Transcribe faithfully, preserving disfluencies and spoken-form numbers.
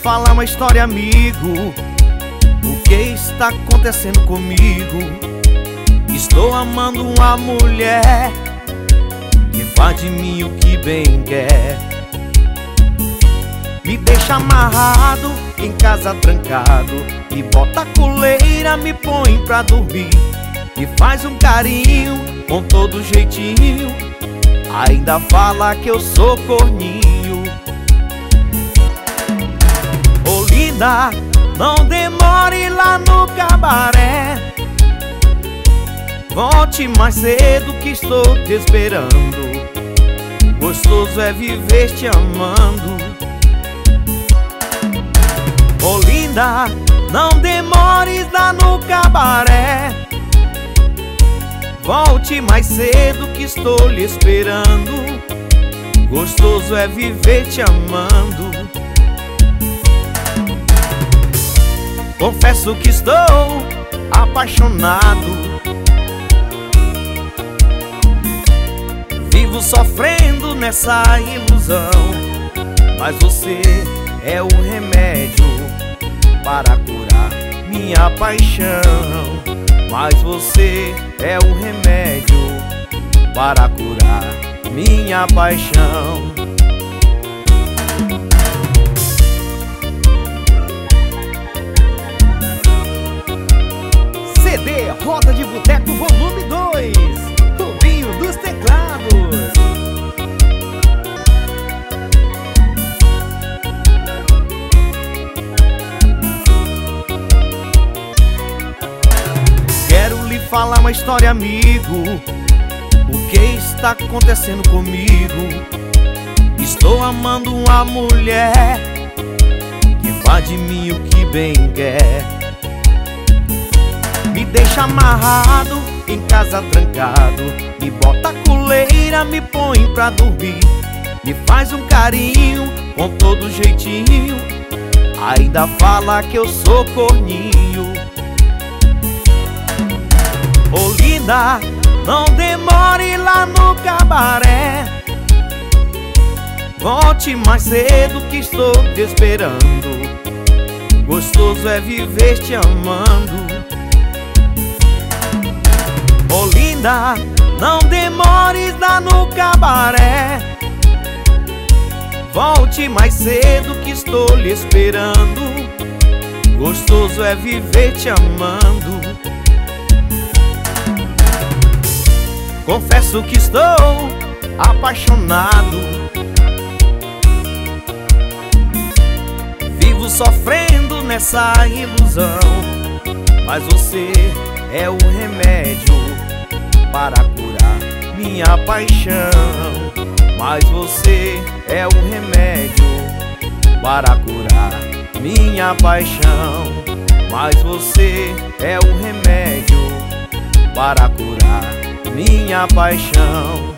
falar uma história, amigo. O que está acontecendo comigo? Estou amando uma mulher que faz de mim o que bem quer. Me deixa amarrado, em casa trancado, me bota a coleira, me põe pra dormir, me faz um carinho com todo jeitinho, ainda fala que eu sou corninho. Ô linda, não demore lá no cabaré, volte mais cedo que estou te esperando. Gostoso é viver te amando. Ô linda, não demores lá no cabaré, volte mais cedo que estou lhe esperando. Gostoso é viver te amando. Confesso que estou apaixonado, vivo sofrendo nessa ilusão, mas você é o remédio para curar minha paixão. Mas você é o remédio para curar minha paixão. C D Roda de Boteco Volume dois, Rubinho dos Teclados. Quero lhe falar uma história, amigo. O que está acontecendo comigo? Estou amando uma mulher que faz de mim o que bem quer. Me deixa amarrado, em casa trancado, me bota a coleira, me põe pra dormir, me faz um carinho com todo jeitinho, ainda fala que eu sou corninho. Ô linda, não demore lá no cabaré, volte mais cedo que estou te esperando. Gostoso é viver te amando. Ô linda, não demores lá no cabaré, volte mais cedo que estou lhe esperando. Gostoso é viver te amando. Confesso que estou apaixonado, vivo sofrendo nessa ilusão, mas você é o remédio para curar minha paixão. Mas você é o remédio para curar minha paixão. Mas você é o remédio para curar minha paixão.